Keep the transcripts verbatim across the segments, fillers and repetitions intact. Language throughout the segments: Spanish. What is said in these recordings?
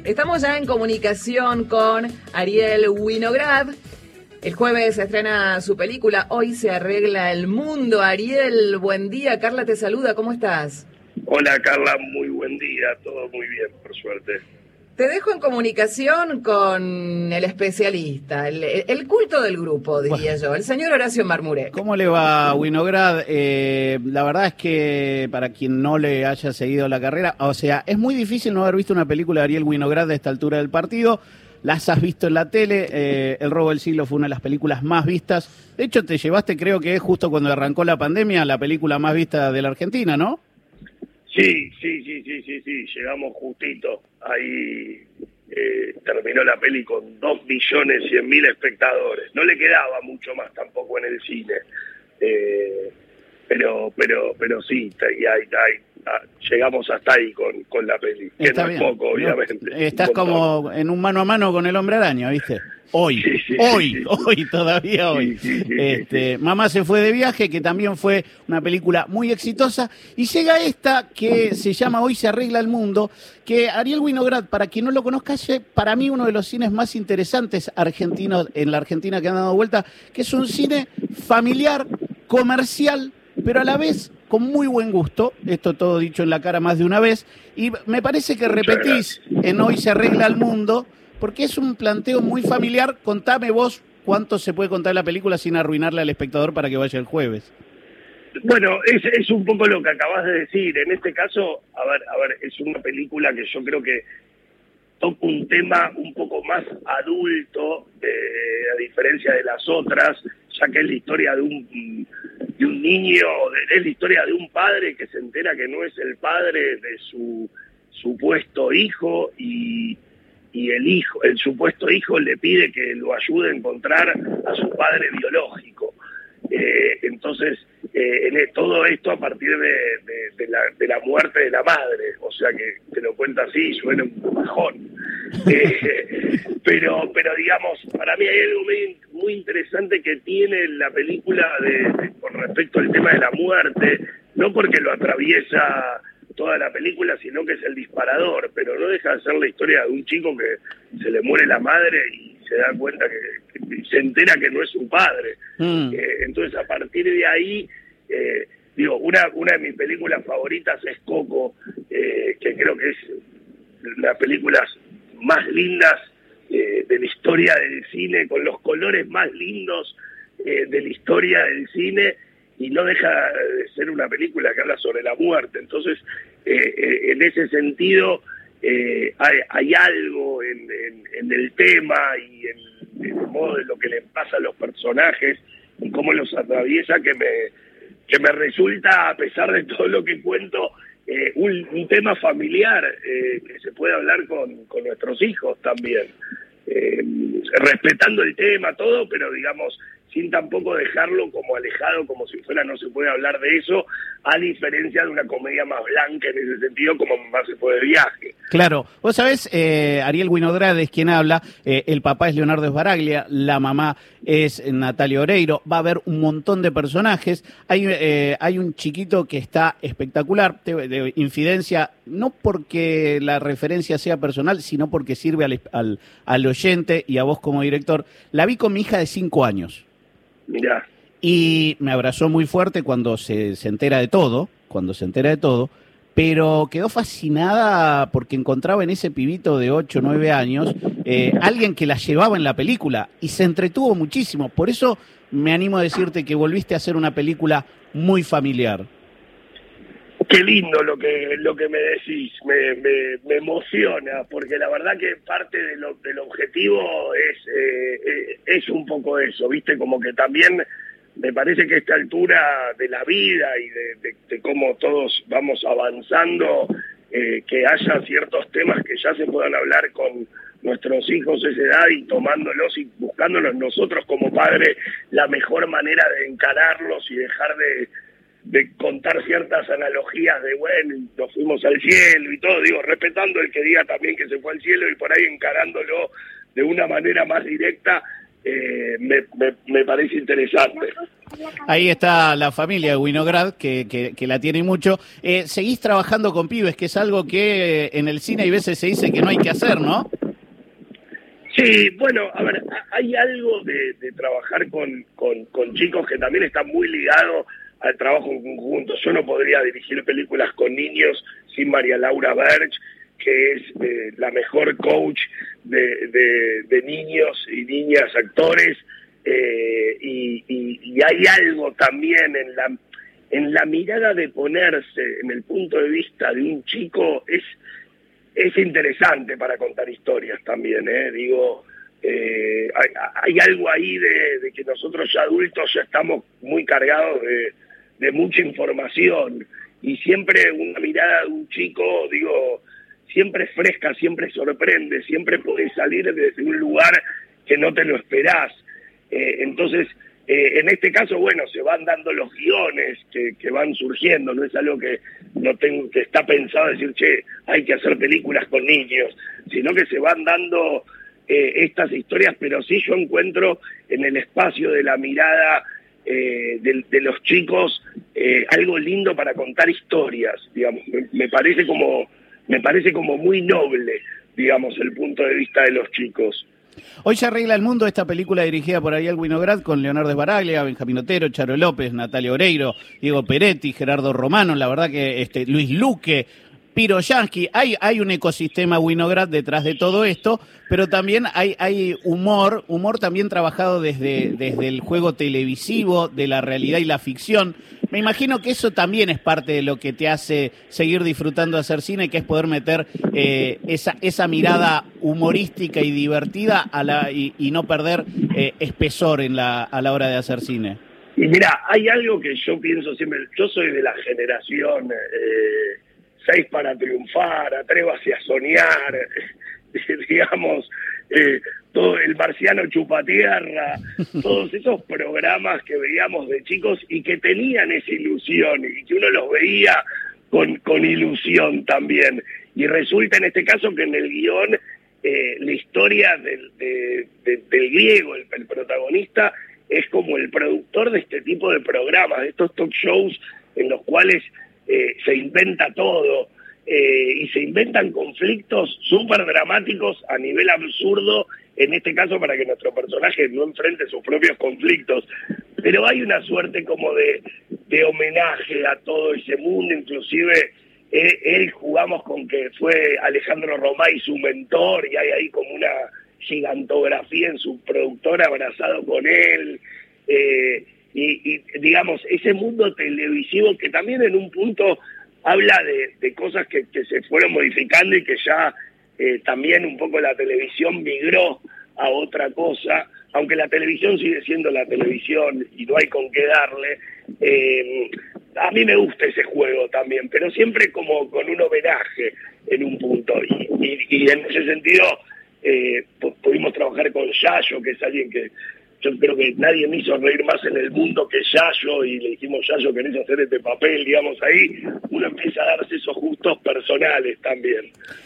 Estamos ya en comunicación con Ariel Winograd. El jueves se estrena su película Hoy se arregla el mundo. Ariel, buen día. Carla te saluda. ¿Cómo estás? Hola, Carla. Muy buen día. Todo muy bien, por suerte. Te dejo en comunicación con el especialista, el, el culto del grupo, diría bueno, yo, el señor Horacio Marmurek. ¿Cómo le va, Winograd? Eh, la verdad es que para quien no le haya seguido la carrera, o sea, es muy difícil no haber visto una película de Ariel Winograd de esta altura del partido. Las has visto en la tele, eh, El robo del siglo fue una de las películas más vistas. De hecho, te llevaste, creo que es justo cuando arrancó la pandemia, la película más vista de la Argentina, ¿no? Sí, sí, sí, sí, sí, sí, llegamos justito. Ahí eh, terminó la peli con dos millones cien mil espectadores. No le quedaba mucho más tampoco en el cine. Eh, pero, pero, pero sí, y ahí, ahí, llegamos hasta ahí con, con la peli. Que Está no bien. Es poco, obviamente. No, estás como en un mano a mano con el Hombre Araña, ¿viste? Hoy, sí, sí, hoy, sí, sí. hoy, todavía hoy. Sí, sí, sí, este, sí, sí. Mamá se fue de viaje, que también fue una película muy exitosa. Y llega esta que se llama Hoy se arregla el mundo, que Ariel Winograd, para quien no lo conozca, es para mí uno de los cines más interesantes argentinos en la Argentina que han dado vuelta, que es un cine familiar, comercial, pero a la vez con muy buen gusto. Esto todo dicho en la cara más de una vez. Y me parece que repetís en Hoy se arregla el mundo, porque es un planteo muy familiar. Contame vos cuánto se puede contar la película sin arruinarle al espectador para que vaya el jueves. Bueno, es, es un poco lo que acabas de decir. En este caso, a ver, a ver, es una película que yo creo que toca un tema un poco más adulto, eh, a diferencia de las otras, ya que es la historia de un, de un niño, es la historia de un padre que se entera que no es el padre de su supuesto hijo y... y el hijo, el supuesto hijo le pide que lo ayude a encontrar a su padre biológico. Eh, entonces, eh, en todo esto a partir de, de, de, la, de la muerte de la madre, o sea que te lo cuenta así, suena un bajón. Eh, pero, pero digamos, para mí hay algo muy, muy interesante que tiene la película de, de, con respecto al tema de la muerte, no porque lo atraviesa toda la película, sino que es el disparador, pero no deja de ser la historia de un chico que se le muere la madre y se da cuenta que, que se entera que no es su padre. Mm. Eh, entonces, a partir de ahí, eh, digo, una, una de mis películas favoritas es Coco, eh, que creo que es las películas más lindas eh, de la historia del cine, con los colores más lindos eh, de la historia del cine, y no deja de ser una película que habla sobre la muerte. Entonces, eh, eh, en ese sentido, eh, hay, hay algo en, en, en el tema y en, en el modo de lo que le pasa a los personajes y cómo los atraviesa que me, que me resulta, a pesar de todo lo que cuento, eh, un, un tema familiar eh, que se puede hablar con, con nuestros hijos también. Eh, respetando el tema, todo, pero digamos, sin tampoco dejarlo como alejado, como si fuera no se puede hablar de eso, a diferencia de una comedia más blanca en ese sentido, como Más se fue de viaje. Claro, vos sabés, eh, Ariel Winograd es quien habla, eh, el papá es Leonardo Sbaraglia, la mamá es Natalia Oreiro, va a haber un montón de personajes, hay, eh, hay un chiquito que está espectacular, de, de infidencia, no porque la referencia sea personal, sino porque sirve al, al, al oyente y a vos como director. La vi con mi hija de cinco años. Mirá. Y me abrazó muy fuerte cuando se, se entera de todo, cuando se entera de todo, pero quedó fascinada porque encontraba en ese pibito de ocho o nueve años eh, alguien que la llevaba en la película y se entretuvo muchísimo. Por eso me animo a decirte que volviste a hacer una película muy familiar. Qué lindo lo que lo que me decís, me, me, me emociona, porque la verdad que parte de lo, del objetivo es, eh, es un poco eso, ¿viste? Como que también me parece que a esta altura de la vida y de, de, de cómo todos vamos avanzando, eh, que haya ciertos temas que ya se puedan hablar con nuestros hijos de esa edad y tomándolos y buscándolos nosotros como padres la mejor manera de encararlos y dejar de de contar ciertas analogías de, bueno, nos fuimos al cielo y todo, digo, respetando el que diga también que se fue al cielo y por ahí encarándolo de una manera más directa, eh, me, me, me parece interesante. Ahí está la familia de Winograd, que, que, que la tiene mucho. Eh, seguís trabajando con pibes, que es algo que en el cine hay veces se dice que no hay que hacer, ¿no? Sí, bueno, a ver, hay algo de, de trabajar con, con, con chicos que también está muy ligado al trabajo en conjunto. Yo no podría dirigir películas con niños sin María Laura Berch, que es eh, la mejor coach de, de, de niños y niñas actores, eh, y, y, y hay algo también en la, en la mirada de ponerse en el punto de vista de un chico, es es interesante para contar historias también, ¿eh? Digo, eh, hay, hay algo ahí de, de que nosotros ya adultos ya estamos muy cargados de, de mucha información, y siempre una mirada de un chico, digo, siempre es fresca, siempre sorprende, siempre puede salir desde un lugar que no te lo esperás. Eh, entonces, eh, en este caso, bueno, se van dando los guiones que, que van surgiendo, no es algo que no tengo, que está pensado decir, che, hay que hacer películas con niños, sino que se van dando eh, estas historias, pero sí yo encuentro en el espacio de la mirada eh, de, de los chicos eh, algo lindo para contar historias, digamos, me, me parece como me parece como muy noble, digamos, el punto de vista de los chicos. Hoy se arregla el mundo, esta película dirigida por Ariel Winograd con Leonardo Sbaraglia, Benjamín Otero, Charo López, Natalia Oreiro, Diego Peretti, Gerardo Romano, la verdad que este Luis Luque, Piro Yansky, hay, hay un ecosistema Winograd detrás de todo esto, pero también hay, hay humor, humor también trabajado desde, desde el juego televisivo, de la realidad y la ficción. Me imagino que eso también es parte de lo que te hace seguir disfrutando de hacer cine, que es poder meter eh, esa, esa mirada humorística y divertida a la, y, y no perder eh, espesor en la, a la hora de hacer cine. Y mira, hay algo que yo pienso siempre, yo soy de la generación eh, seis para triunfar, atrévase a soñar, digamos, eh, todo el marciano chupatierra, todos esos programas que veíamos de chicos y que tenían esa ilusión y que uno los veía con, con ilusión también. Y resulta en este caso que en el guión eh, la historia del, de, de, del griego, el, el protagonista, es como el productor de este tipo de programas, de estos talk shows en los cuales eh, se inventa todo. Eh, y se inventan conflictos súper dramáticos a nivel absurdo, en este caso para que nuestro personaje no enfrente sus propios conflictos, pero hay una suerte como de, de homenaje a todo ese mundo, inclusive él, él jugamos con que fue Alejandro Romay su mentor, y hay ahí como una gigantografía en su productor abrazado con él, eh, y, y digamos, ese mundo televisivo que también en un punto habla de, de cosas que, que se fueron modificando y que ya eh, también un poco la televisión migró a otra cosa, aunque la televisión sigue siendo la televisión y no hay con qué darle. Eh, a mí me gusta ese juego también, pero siempre como con un homenaje en un punto. Y, y, y en ese sentido eh, pudimos trabajar con Yayo, que es alguien que yo creo que nadie me hizo reír más en el mundo que Yayo, y le dijimos, Yayo, ¿querés hacer este papel? Digamos, ahí uno empieza a darse esos gustos personales también.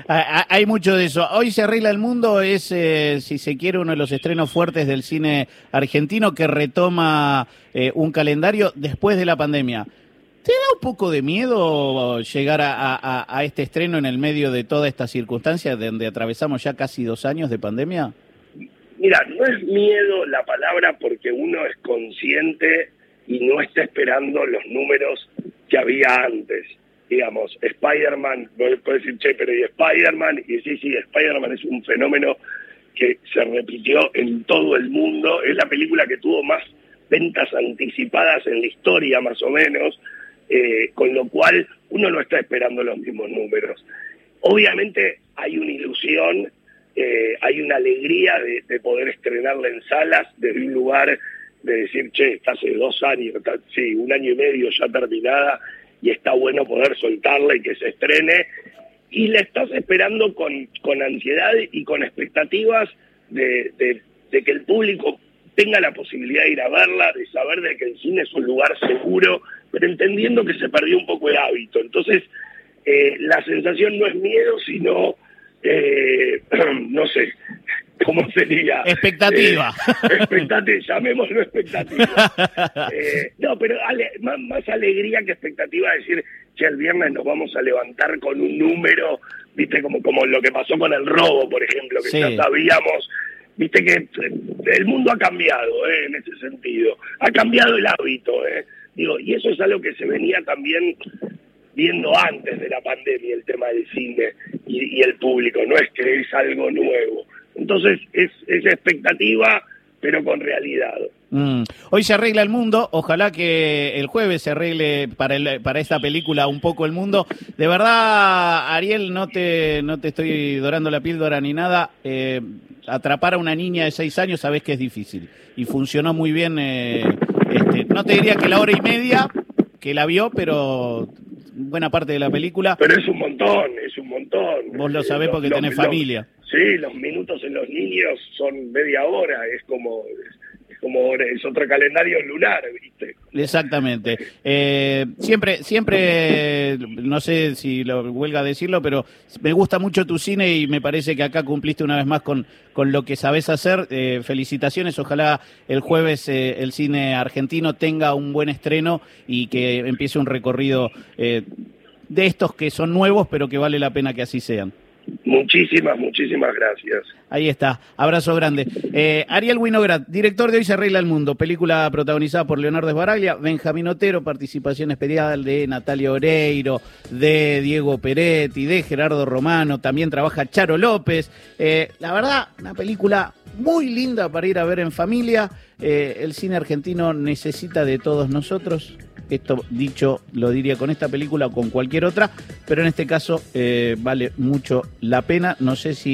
Hay mucho de eso. Hoy se arregla el mundo, es, eh, si se quiere, uno de los estrenos fuertes del cine argentino que retoma eh, un calendario después de la pandemia. ¿Te da un poco de miedo llegar a, a, a este estreno en el medio de toda esta circunstancia donde atravesamos ya casi dos años de pandemia? Mira, no es miedo la palabra porque uno es consciente y no está esperando los números que había antes. Digamos, Spider-Man, puedes decir, che, pero ¿y Spider-Man? Y sí, sí, Spider-Man es un fenómeno que se repitió en todo el mundo. Es la película que tuvo más ventas anticipadas en la historia, más o menos, eh, con lo cual uno no está esperando los mismos números. Obviamente hay una ilusión, Eh, hay una alegría de, de poder estrenarla en salas desde un lugar de decir, che, está hace dos años, está, sí, un año y medio ya terminada, y está bueno poder soltarla y que se estrene, y la estás esperando con, con ansiedad y con expectativas de, de, de que el público tenga la posibilidad de ir a verla, de saber de que el cine es un lugar seguro, pero entendiendo que se perdió un poco el hábito. Entonces, eh, la sensación no es miedo, sino... Eh, no sé cómo sería? Expectativa. Eh, expectativa, llamémoslo expectativa. Eh, no, pero ale, más, más alegría que expectativa decir, che, el viernes nos vamos a levantar con un número, viste, como, como lo que pasó con el robo, por ejemplo, que sí. ya sabíamos, viste que el mundo ha cambiado, eh, en ese sentido. Ha cambiado el hábito, eh. Digo, y eso es algo que se venía también viendo antes de la pandemia, el tema del cine y, y el público, no es que es algo nuevo. Entonces es, es expectativa, pero con realidad. Mm. Hoy se arregla el mundo, ojalá que el jueves se arregle para el, para esta película un poco el mundo. De verdad, Ariel, no te, no te estoy dorando la píldora ni nada. Eh, atrapar a una niña de seis años sabés que es difícil y funcionó muy bien. Eh, este, no te diría que la hora y media que la vio, pero buena parte de la película. Pero es un montón, es un montón. Vos lo sabés porque los, tenés los, familia. Sí, los minutos en los niños son media hora, es como... Es como es otro calendario lunar, ¿viste? Exactamente. Eh, siempre, siempre, no sé si lo huelga decirlo, pero me gusta mucho tu cine y me parece que acá cumpliste una vez más con, con lo que sabés hacer. Eh, felicitaciones, ojalá el jueves eh, el cine argentino tenga un buen estreno y que empiece un recorrido eh, de estos que son nuevos, pero que vale la pena que así sean. Muchísimas, muchísimas gracias. Ahí está, abrazo grande. Eh, Ariel Winograd, director de Hoy se arregla el mundo, película protagonizada por Leonardo Sbaraglia, Benjamín Otero, participación especial de Natalia Oreiro, de Diego Peretti, de Gerardo Romano, también trabaja Charo López. Eh, la verdad, una película muy linda para ir a ver en familia. Eh, el cine argentino necesita de todos nosotros. Esto dicho lo diría con esta película o con cualquier otra, pero en este caso eh, vale mucho la pena. No sé si